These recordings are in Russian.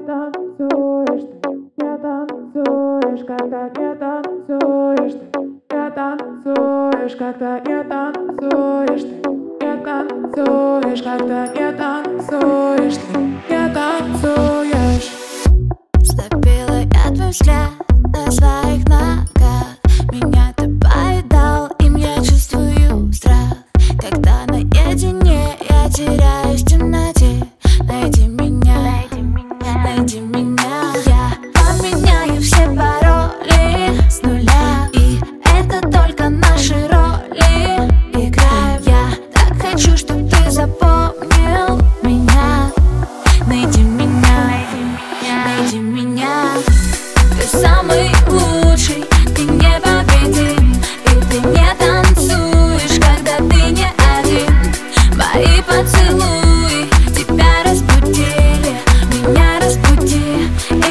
танцуешь ты, не танцуешь, когда не танцуешь ты, не танцуешь, когда не танцуешь ты, не танцуешь, когда не танцуешь ты, не танцуешь. Слабела я твой взгляд на своих ногах. Меня ты поедал, им я чувствую страх. Когда наедине я теряюсь в темноте. Найди меня, найди меня. Я поменяю все пароли с нуля, и это только наши роли играем. Я так хочу, чтоб ты запомнил меня. Найди меня, найди меня. Ты самый лучший, ты непобедим, и ты не танцуешь, когда ты не один. Мои поцелуи тебя разбудили, меня разбудили.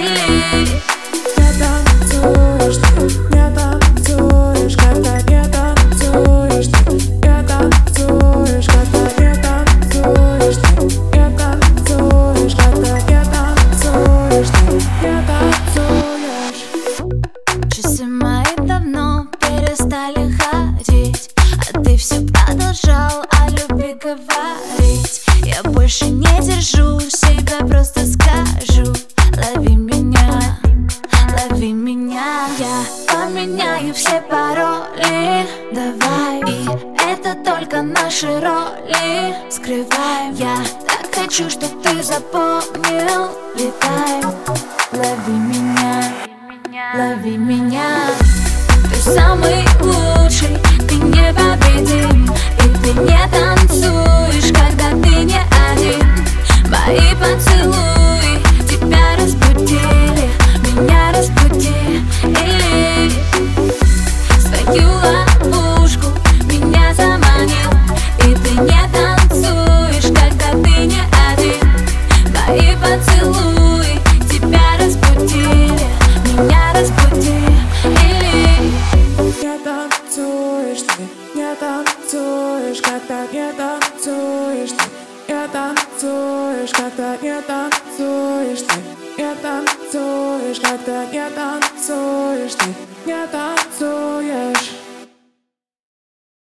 Не танцуешь ты, не танцуешь, когда не танцуешь ты, не танцуешь, когда не танцуешь ты, не танцуешь, когда не танцуешь ты, не танцуешь. Часы мои давно перестали ходить, а ты все продолжал о любви говорить. Я больше не держу себя, просто скажу: лови меня, лови меня. Я поменяю все пароли, давай, и это только наши роли скрываем. Я так хочу, чтоб ты запомнил, летаем. Лови меня, лови меня. Ты самый лучший, ты непобедим, и ты не танцуешь, когда ты не один. Мои поцелуи тебя разбудили, меня разбудили. Свою ловушку меня заманил, и ты не танцуешь, когда ты не один. Мои поцелуи тебя разбудили, меня разбудили. Не танцуешь ты, не танцуешь, когда не танцуешь ты, не танцуешь, когда не танцуешь ты, не танцуешь, когда не танцуешь ты, не танцуешь.